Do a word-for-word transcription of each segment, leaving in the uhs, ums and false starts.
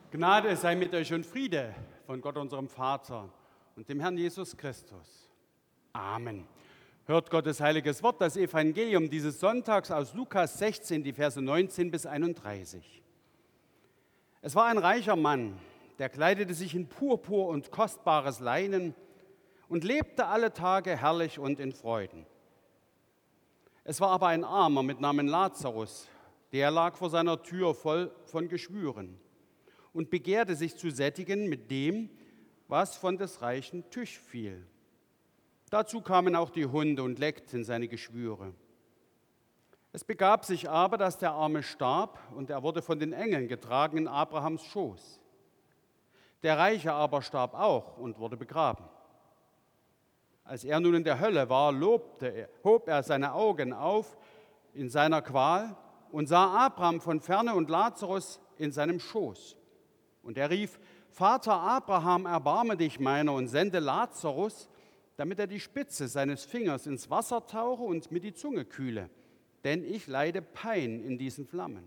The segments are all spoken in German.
Gnade sei mit euch und Friede von Gott, unserem Vater und dem Herrn Jesus Christus. Amen. Hört Gottes heiliges Wort, das Evangelium dieses Sonntags aus Lukas sechzehn, die Verse neunzehn bis einunddreißig. Es war ein reicher Mann, der kleidete sich in Purpur und kostbares Leinen und lebte alle Tage herrlich und in Freuden. Es war aber ein Armer mit Namen Lazarus, der lag vor seiner Tür voll von Geschwüren und begehrte sich zu sättigen mit dem, was von des reichen Tisch fiel. Dazu kamen auch die Hunde und leckten seine Geschwüre. Es begab sich aber, dass der Arme starb, und er wurde von den Engeln getragen in Abrahams Schoß. Der Reiche aber starb auch und wurde begraben. Als er nun in der Hölle war, lobte er, hob er seine Augen auf in seiner Qual und sah Abraham von ferne und Lazarus in seinem Schoß. Und er rief: Vater Abraham, erbarme dich meiner und sende Lazarus, damit er die Spitze seines Fingers ins Wasser tauche und mir die Zunge kühle, denn ich leide Pein in diesen Flammen.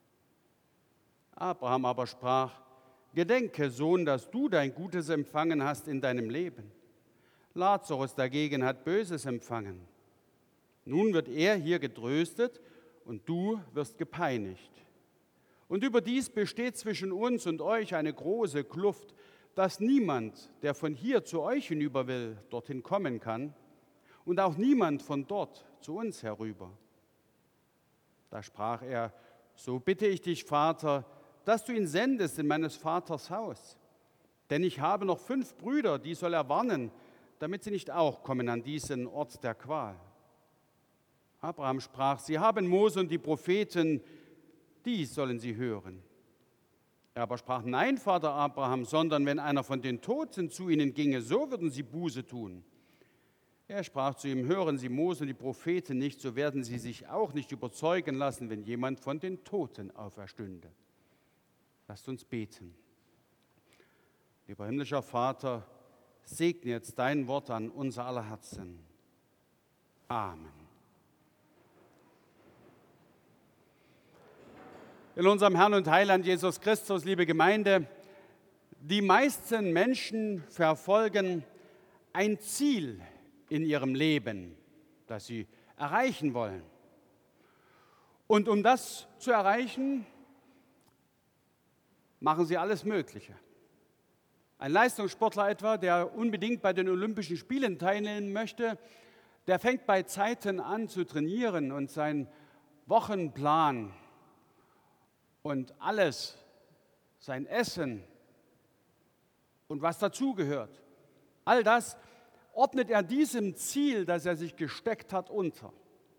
Abraham aber sprach: Gedenke, Sohn, dass du dein Gutes empfangen hast in deinem Leben. Lazarus dagegen hat Böses empfangen. Nun wird er hier getröstet und du wirst gepeinigt. Und überdies besteht zwischen uns und euch eine große Kluft, dass niemand, der von hier zu euch hinüber will, dorthin kommen kann, und auch niemand von dort zu uns herüber. Da sprach er: So bitte ich dich, Vater, dass du ihn sendest in meines Vaters Haus. Denn ich habe noch fünf Brüder, die soll er warnen, damit sie nicht auch kommen an diesen Ort der Qual. Abraham sprach: Sie haben Mose und die Propheten, die sollen sie hören. Er aber sprach: Nein, Vater Abraham, sondern wenn einer von den Toten zu ihnen ginge, so würden sie Buße tun. Er sprach zu ihm: Hören Sie Mose und die Propheten nicht, so werden sie sich auch nicht überzeugen lassen, wenn jemand von den Toten auferstünde. Lasst uns beten. Lieber himmlischer Vater, segne jetzt dein Wort an unser aller Herzen. Amen. In unserem Herrn und Heiland Jesus Christus, liebe Gemeinde, die meisten Menschen verfolgen ein Ziel in ihrem Leben, das sie erreichen wollen. Und um das zu erreichen, machen sie alles Mögliche. Ein Leistungssportler etwa, der unbedingt bei den Olympischen Spielen teilnehmen möchte, der fängt bei Zeiten an zu trainieren und seinen Wochenplan und alles, sein Essen und was dazugehört, all das ordnet er diesem Ziel, das er sich gesteckt hat, unter.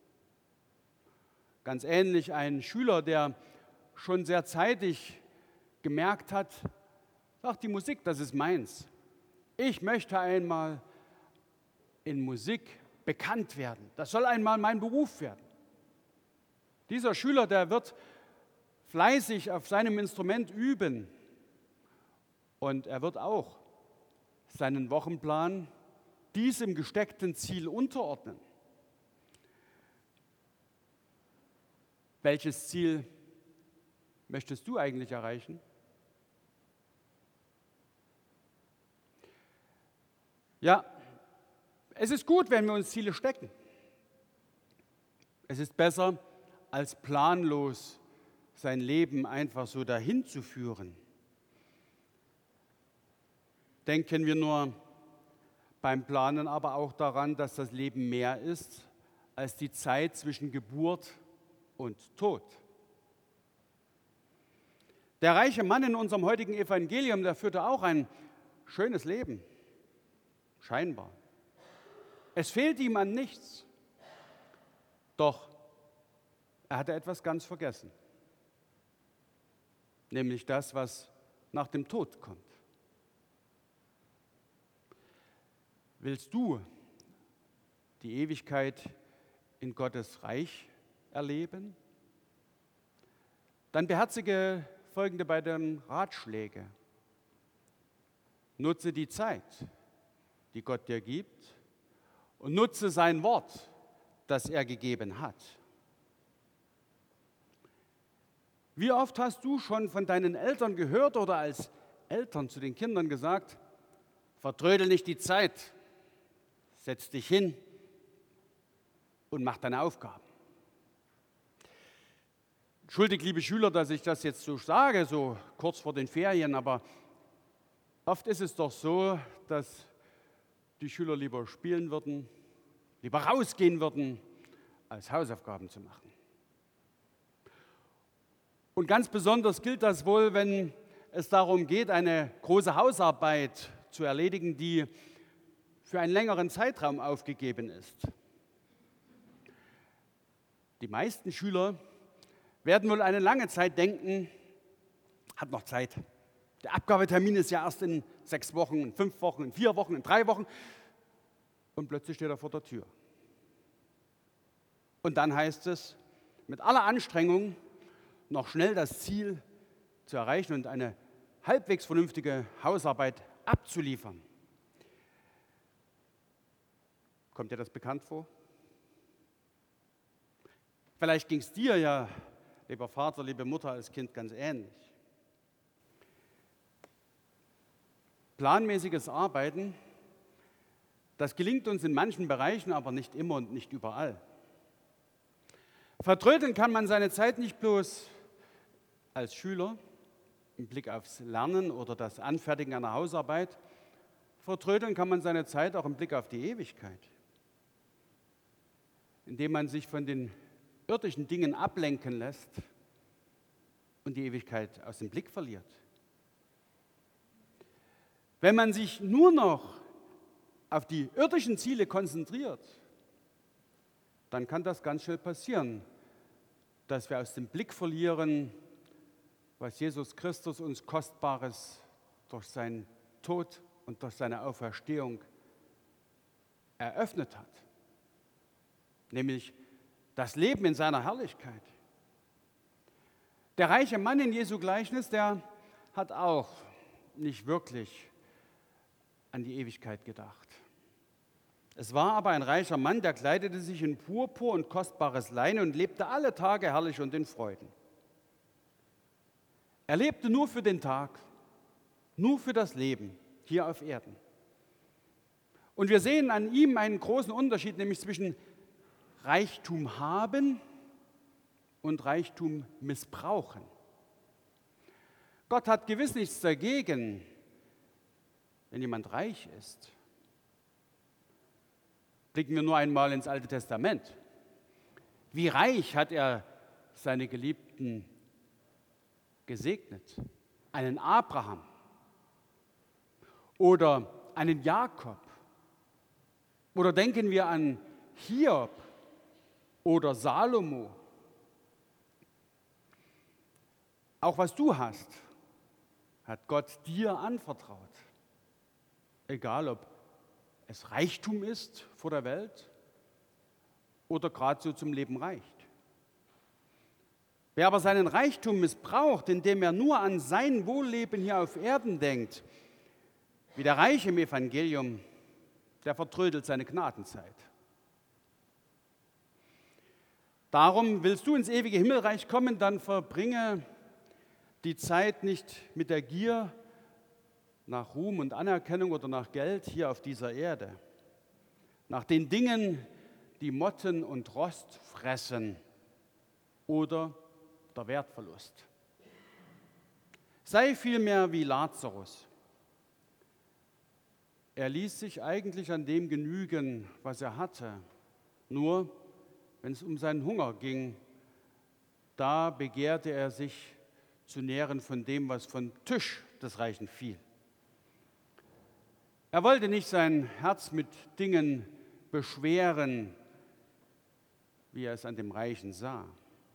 Ganz ähnlich ein Schüler, der schon sehr zeitig gemerkt hat: Ach, die Musik, das ist meins. Ich möchte einmal in Musik bekannt werden. Das soll einmal mein Beruf werden. Dieser Schüler, der wird fleißig auf seinem Instrument üben und er wird auch seinen Wochenplan diesem gesteckten Ziel unterordnen. Welches Ziel möchtest du eigentlich erreichen? Ja, es ist gut, wenn wir uns Ziele stecken. Es ist besser, als planlos sein Leben einfach so dahin zu führen. Denken wir nur beim Planen aber auch daran, dass das Leben mehr ist als die Zeit zwischen Geburt und Tod. Der reiche Mann in unserem heutigen Evangelium, der führte auch ein schönes Leben, scheinbar. Es fehlt ihm an nichts, doch er hatte etwas ganz vergessen. Nämlich das, was nach dem Tod kommt. Willst du die Ewigkeit in Gottes Reich erleben? Dann beherzige folgende beiden Ratschläge. Nutze die Zeit, die Gott dir gibt, und nutze sein Wort, das er gegeben hat. Wie oft hast du schon von deinen Eltern gehört oder als Eltern zu den Kindern gesagt, vertrödel nicht die Zeit, setz dich hin und mach deine Aufgaben. Entschuldigt, liebe Schüler, dass ich das jetzt so sage, so kurz vor den Ferien, aber oft ist es doch so, dass die Schüler lieber spielen würden, lieber rausgehen würden, als Hausaufgaben zu machen. Und ganz besonders gilt das wohl, wenn es darum geht, eine große Hausarbeit zu erledigen, die für einen längeren Zeitraum aufgegeben ist. Die meisten Schüler werden wohl eine lange Zeit denken, hat noch Zeit. Der Abgabetermin ist ja erst in sechs Wochen, in fünf Wochen, in vier Wochen, in drei Wochen. Und plötzlich steht er vor der Tür. Und dann heißt es, mit aller Anstrengung noch schnell das Ziel zu erreichen und eine halbwegs vernünftige Hausarbeit abzuliefern. Kommt dir das bekannt vor? Vielleicht ging es dir ja, lieber Vater, liebe Mutter, als Kind ganz ähnlich. Planmäßiges Arbeiten, das gelingt uns in manchen Bereichen, aber nicht immer und nicht überall. Vertrödeln kann man seine Zeit nicht bloß als Schüler im Blick aufs Lernen oder das Anfertigen einer Hausarbeit. Vertrödeln kann man seine Zeit auch im Blick auf die Ewigkeit, indem man sich von den irdischen Dingen ablenken lässt und die Ewigkeit aus dem Blick verliert. Wenn man sich nur noch auf die irdischen Ziele konzentriert, dann kann das ganz schnell passieren, dass wir aus dem Blick verlieren, was Jesus Christus uns Kostbares durch seinen Tod und durch seine Auferstehung eröffnet hat, nämlich das Leben in seiner Herrlichkeit. Der reiche Mann in Jesu Gleichnis, der hat auch nicht wirklich an die Ewigkeit gedacht. Es war aber ein reicher Mann, der kleidete sich in Purpur und kostbares Leinen und lebte alle Tage herrlich und in Freuden. Er lebte nur für den Tag, nur für das Leben hier auf Erden. Und wir sehen an ihm einen großen Unterschied, nämlich zwischen Reichtum haben und Reichtum missbrauchen. Gott hat gewiss nichts dagegen, wenn jemand reich ist. Blicken wir nur einmal ins Alte Testament. Wie reich hat er seine Geliebten gesegnet? Einen Abraham oder einen Jakob. Oder denken wir an Hiob oder Salomo. Auch was du hast, hat Gott dir anvertraut. Egal, ob es Reichtum ist vor der Welt oder gerade so zum Leben reicht. Wer aber seinen Reichtum missbraucht, indem er nur an sein Wohlleben hier auf Erden denkt, wie der Reiche im Evangelium, der vertrödelt seine Gnadenzeit. Darum willst du ins ewige Himmelreich kommen, dann verbringe die Zeit nicht mit der Gier nach Ruhm und Anerkennung oder nach Geld hier auf dieser Erde, nach den Dingen, die Motten und Rost fressen oder der Wertverlust. Sei vielmehr wie Lazarus. Er ließ sich eigentlich an dem genügen, was er hatte. Nur, wenn es um seinen Hunger ging, da begehrte er sich zu nähren von dem, was vom Tisch des Reichen fiel. Er wollte nicht sein Herz mit Dingen beschweren, wie er es an dem Reichen sah.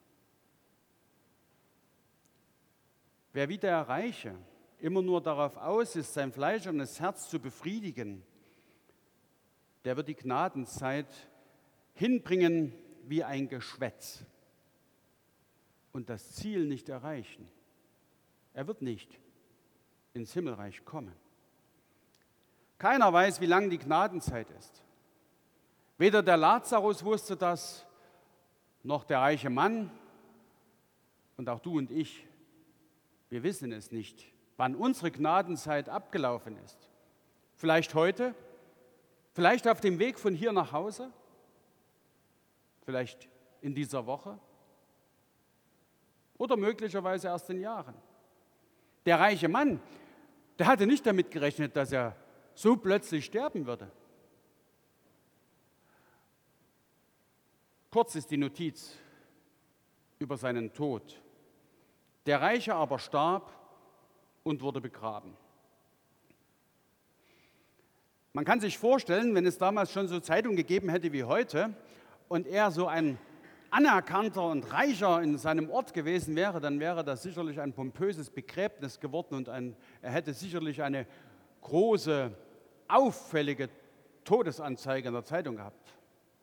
Wer wie der Reiche immer nur darauf aus ist, sein fleischernes Herz zu befriedigen, der wird die Gnadenzeit hinbringen wie ein Geschwätz und das Ziel nicht erreichen. Er wird nicht ins Himmelreich kommen. Keiner weiß, wie lang die Gnadenzeit ist. Weder der Lazarus wusste das, noch der reiche Mann Und auch du und ich, wir wissen es nicht, wann unsere Gnadenzeit abgelaufen ist. Vielleicht heute, vielleicht auf dem Weg von hier nach Hause, vielleicht in dieser Woche oder möglicherweise erst in Jahren. Der reiche Mann, der hatte nicht damit gerechnet, dass er so plötzlich sterben würde. Kurz ist die Notiz über seinen Tod. Der Reiche aber starb und wurde begraben. Man kann sich vorstellen, wenn es damals schon so Zeitungen gegeben hätte wie heute und er so ein anerkannter und reicher in seinem Ort gewesen wäre, dann wäre das sicherlich ein pompöses Begräbnis geworden und ein, er hätte sicherlich eine große, auffällige Todesanzeige in der Zeitung gehabt.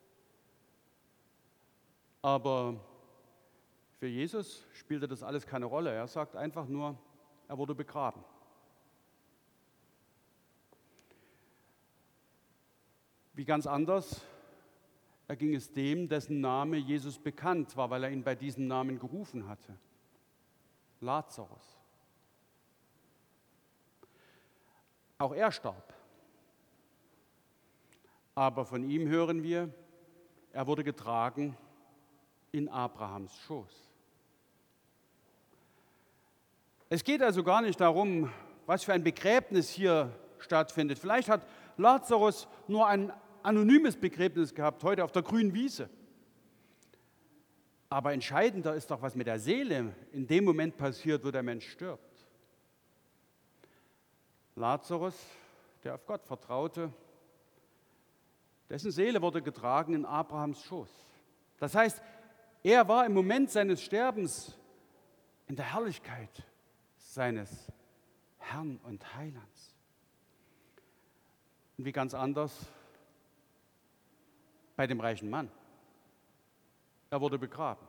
Aber für Jesus spielte das alles keine Rolle. Er sagt einfach nur, er wurde begraben. Wie ganz anders erging es dem, dessen Name Jesus bekannt war, weil er ihn bei diesem Namen gerufen hatte. Lazarus. Auch er starb. Aber von ihm hören wir, er wurde getragen in Abrahams Schoß. Es geht also gar nicht darum, was für ein Begräbnis hier stattfindet. Vielleicht hat Lazarus nur ein anonymes Begräbnis gehabt, heute auf der grünen Wiese. Aber entscheidender ist doch, was mit der Seele in dem Moment passiert, wo der Mensch stirbt. Lazarus, der auf Gott vertraute, dessen Seele wurde getragen in Abrahams Schoß. Das heißt, er war im Moment seines Sterbens in der Herrlichkeit seines Herrn und Heilands. Und wie ganz anders bei dem reichen Mann. Er wurde begraben.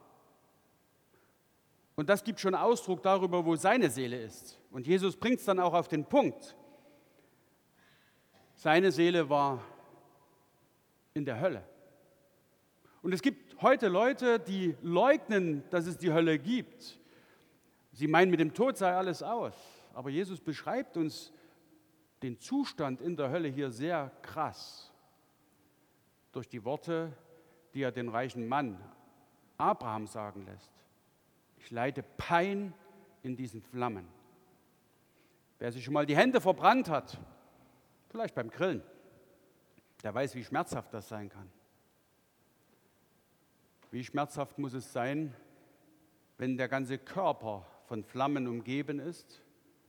Und das gibt schon Ausdruck darüber, wo seine Seele ist. Und Jesus bringt es dann auch auf den Punkt. Seine Seele war in der Hölle. Und es gibt heute Leute, die leugnen, dass es die Hölle gibt. Sie meinen, mit dem Tod sei alles aus. Aber Jesus beschreibt uns den Zustand in der Hölle hier sehr krass. Durch die Worte, die er den reichen Mann Abraham sagen lässt. Ich leide Pein in diesen Flammen. Wer sich schon mal die Hände verbrannt hat, vielleicht beim Grillen, der weiß, wie schmerzhaft das sein kann. Wie schmerzhaft muss es sein, wenn der ganze Körper von Flammen umgeben ist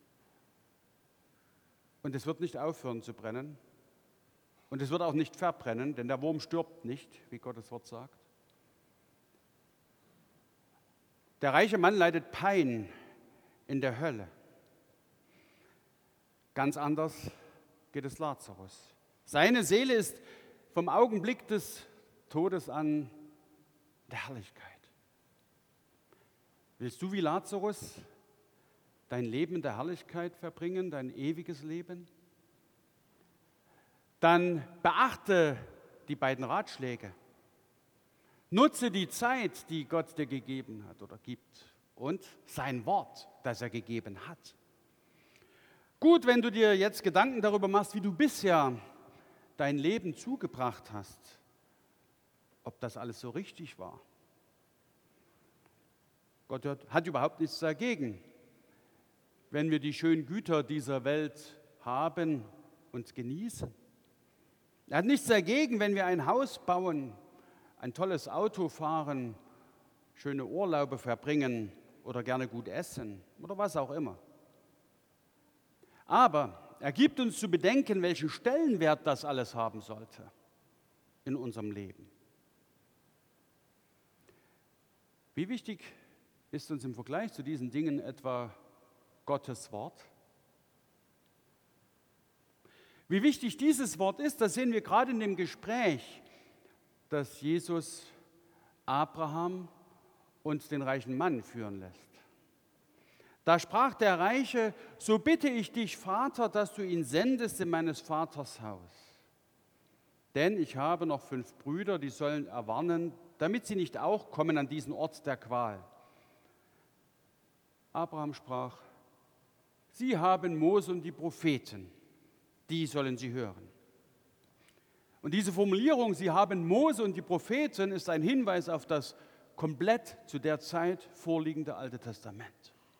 und es wird nicht aufhören zu brennen und es wird auch nicht verbrennen, denn der Wurm stirbt nicht, wie Gottes Wort sagt. Der reiche Mann leidet Pein in der Hölle. Ganz anders geht es Lazarus. Seine Seele ist vom Augenblick des Todes an der Herrlichkeit. Willst du wie Lazarus dein Leben in der Herrlichkeit verbringen, dein ewiges Leben? Dann beachte die beiden Ratschläge. Nutze die Zeit, die Gott dir gegeben hat oder gibt und sein Wort, das er gegeben hat. Gut, wenn du dir jetzt Gedanken darüber machst, wie du bisher dein Leben zugebracht hast, ob das alles so richtig war. Gott hat überhaupt nichts dagegen, wenn wir die schönen Güter dieser Welt haben und genießen. Er hat nichts dagegen, wenn wir ein Haus bauen, ein tolles Auto fahren, schöne Urlaube verbringen oder gerne gut essen oder was auch immer. Aber er gibt uns zu bedenken, welchen Stellenwert das alles haben sollte in unserem Leben. Wie wichtig ist uns im Vergleich zu diesen Dingen etwa Gottes Wort? Wie wichtig dieses Wort ist, das sehen wir gerade in dem Gespräch, das Jesus Abraham und den reichen Mann führen lässt. Da sprach der Reiche: So bitte ich dich, Vater, dass du ihn sendest in meines Vaters Haus. Denn ich habe noch fünf Brüder, die sollen erwarnen, damit sie nicht auch kommen an diesen Ort der Qual. Abraham sprach, Sie haben Mose und die Propheten, die sollen Sie hören. Und diese Formulierung, Sie haben Mose und die Propheten, ist ein Hinweis auf das komplett zu der Zeit vorliegende Alte Testament.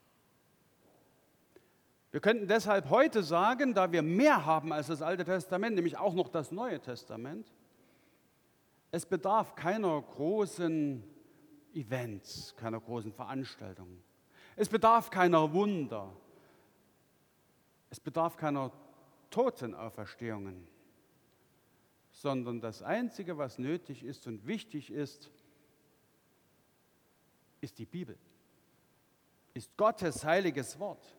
Wir könnten deshalb heute sagen, da wir mehr haben als das Alte Testament, nämlich auch noch das Neue Testament, es bedarf keiner großen Events, keiner großen Veranstaltung. Es bedarf keiner Wunder. Es bedarf keiner Totenauferstehungen, sondern das Einzige, was nötig ist und wichtig ist, ist die Bibel, ist Gottes heiliges Wort.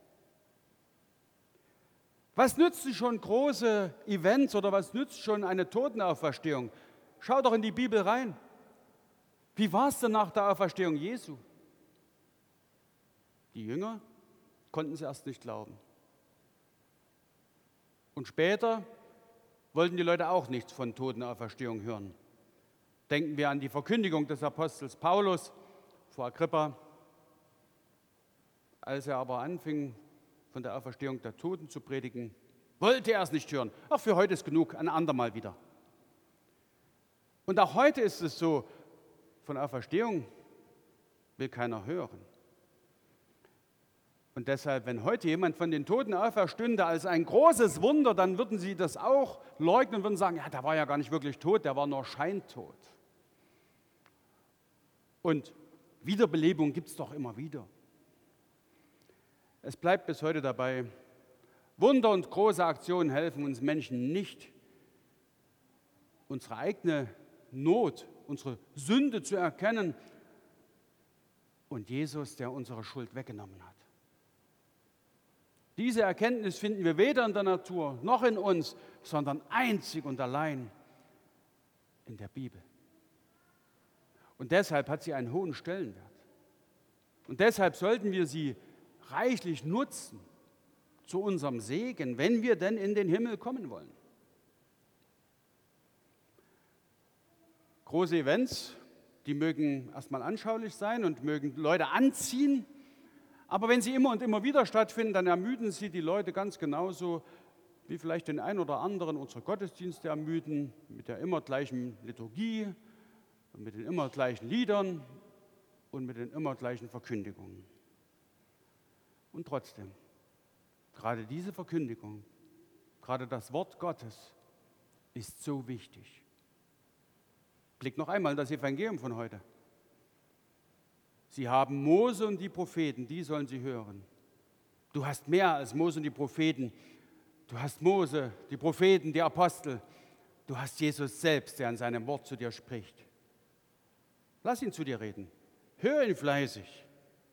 Was nützt schon große Events oder was nützt schon eine Totenauferstehung? Schau doch in die Bibel rein. Wie war es denn nach der Auferstehung Jesu? Die Jünger konnten es erst nicht glauben. Und später wollten die Leute auch nichts von Totenauferstehung hören. Denken wir an die Verkündigung des Apostels Paulus vor Agrippa. Als er aber anfing, von der Auferstehung der Toten zu predigen, wollte er es nicht hören. Ach, für heute ist genug, ein andermal wieder. Und auch heute ist es so, von Auferstehung will keiner hören. Und deshalb, wenn heute jemand von den Toten auferstünde als ein großes Wunder, dann würden sie das auch leugnen und würden sagen, ja, der war ja gar nicht wirklich tot, der war nur scheintot. Und Wiederbelebung gibt es doch immer wieder. Es bleibt bis heute dabei, Wunder und große Aktionen helfen uns Menschen nicht, unsere eigene Not, unsere Sünde zu erkennen und Jesus, der unsere Schuld weggenommen hat. Diese Erkenntnis finden wir weder in der Natur noch in uns, sondern einzig und allein in der Bibel. Und deshalb hat sie einen hohen Stellenwert. Und deshalb sollten wir sie reichlich nutzen zu unserem Segen, wenn wir denn in den Himmel kommen wollen. Große Events, die mögen erstmal anschaulich sein und mögen Leute anziehen, aber wenn sie immer und immer wieder stattfinden, dann ermüden sie die Leute ganz genauso, wie vielleicht den einen oder anderen unsere Gottesdienste ermüden, mit der immer gleichen Liturgie und mit den immer gleichen Liedern und mit den immer gleichen Verkündigungen. Und trotzdem, gerade diese Verkündigung, gerade das Wort Gottes ist so wichtig. Blick noch einmal in das Evangelium von heute. Sie haben Mose und die Propheten, die sollen sie hören. Du hast mehr als Mose und die Propheten. Du hast Mose, die Propheten, die Apostel. Du hast Jesus selbst, der in seinem Wort zu dir spricht. Lass ihn zu dir reden. Hör ihn fleißig.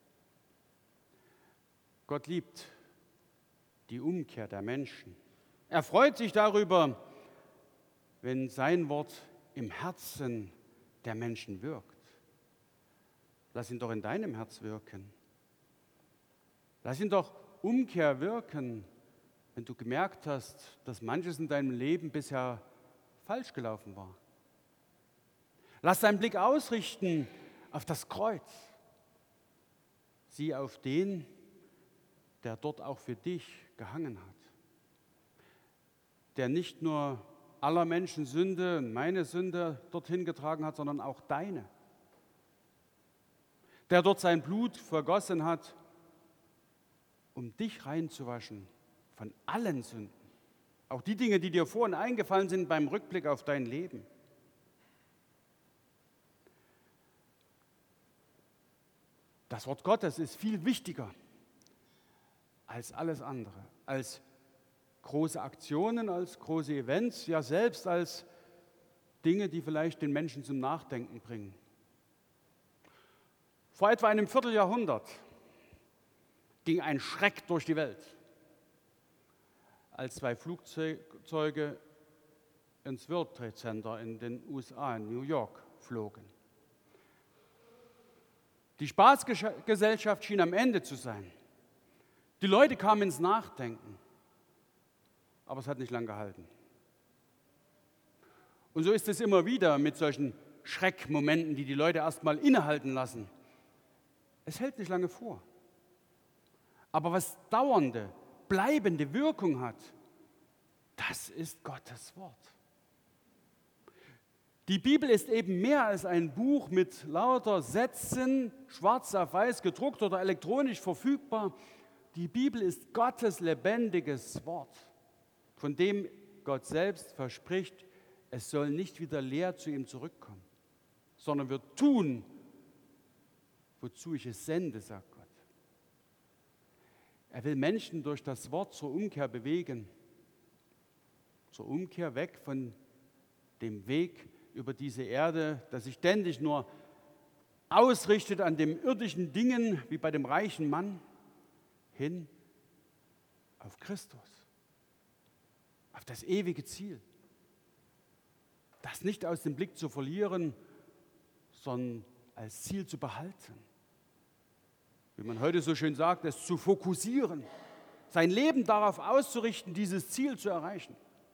Gott liebt die Umkehr der Menschen. Er freut sich darüber, wenn sein Wort im Herzen der Menschen wirkt. Lass ihn doch in deinem Herz wirken. Lass ihn doch Umkehr wirken, wenn du gemerkt hast, dass manches in deinem Leben bisher falsch gelaufen war. Lass deinen Blick ausrichten auf das Kreuz. Sieh auf den, der dort auch für dich gehangen hat. Der nicht nur aller Menschen Sünde und meine Sünde dorthin getragen hat, sondern auch deine. Der dort sein Blut vergossen hat, um dich reinzuwaschen von allen Sünden. Auch die Dinge, die dir vorhin eingefallen sind beim Rückblick auf dein Leben. Das Wort Gottes ist viel wichtiger als alles andere, als große Aktionen, als große Events, ja selbst als Dinge, die vielleicht den Menschen zum Nachdenken bringen. Vor etwa einem Vierteljahrhundert ging ein Schreck durch die Welt, als zwei Flugzeuge ins World Trade Center in den U S A, in New York, flogen. Die Spaßgesellschaft schien am Ende zu sein. Die Leute kamen ins Nachdenken, aber es hat nicht lange gehalten. Und so ist es immer wieder mit solchen Schreckmomenten, die die Leute erstmal innehalten lassen. Es hält nicht lange vor. Aber was dauernde, bleibende Wirkung hat, das ist Gottes Wort. Die Bibel ist eben mehr als ein Buch mit lauter Sätzen, schwarz auf weiß gedruckt oder elektronisch verfügbar. Die Bibel ist Gottes lebendiges Wort, von dem Gott selbst verspricht, es soll nicht wieder leer zu ihm zurückkommen, sondern wird tun, wozu ich es sende, sagt Gott. Er will Menschen durch das Wort zur Umkehr bewegen, zur Umkehr weg von dem Weg über diese Erde, das sich ständig nur ausrichtet an den irdischen Dingen, wie bei dem reichen Mann, hin auf Christus, auf das ewige Ziel. Das nicht aus dem Blick zu verlieren, sondern als Ziel zu behalten. Wie man heute so schön sagt, es zu fokussieren, sein Leben darauf auszurichten, dieses Ziel zu erreichen.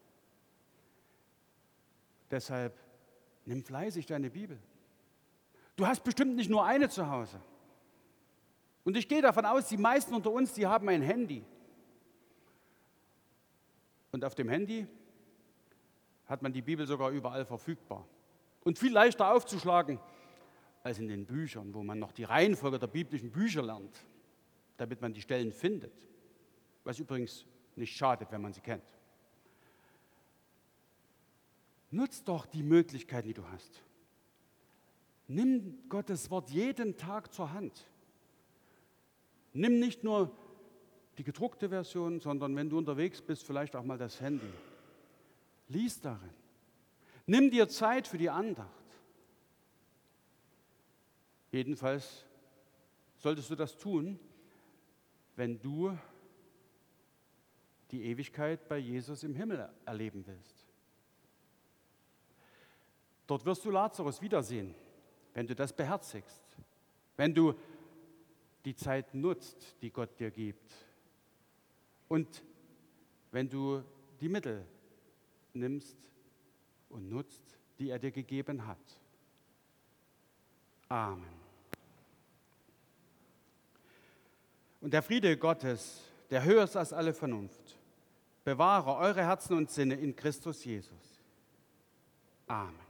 Deshalb nimm fleißig deine Bibel. Du hast bestimmt nicht nur eine zu Hause. Und ich gehe davon aus, die meisten unter uns, die haben ein Handy. Und auf dem Handy hat man die Bibel sogar überall verfügbar. Und viel leichter aufzuschlagen als in den Büchern, wo man noch die Reihenfolge der biblischen Bücher lernt, damit man die Stellen findet. Was übrigens nicht schadet, wenn man sie kennt. Nutz doch die Möglichkeiten, die du hast. Nimm Gottes Wort jeden Tag zur Hand. Nimm nicht nur die gedruckte Version, sondern wenn du unterwegs bist, vielleicht auch mal das Handy. Lies darin. Nimm dir Zeit für die Andacht. Jedenfalls solltest du das tun, wenn du die Ewigkeit bei Jesus im Himmel erleben willst. Dort wirst du Lazarus wiedersehen, wenn du das beherzigst, wenn du die Zeit nutzt, die Gott dir gibt und wenn du die Mittel nimmst und nutzt, die er dir gegeben hat. Amen. Und der Friede Gottes, der höher ist als alle Vernunft, bewahre eure Herzen und Sinne in Christus Jesus. Amen.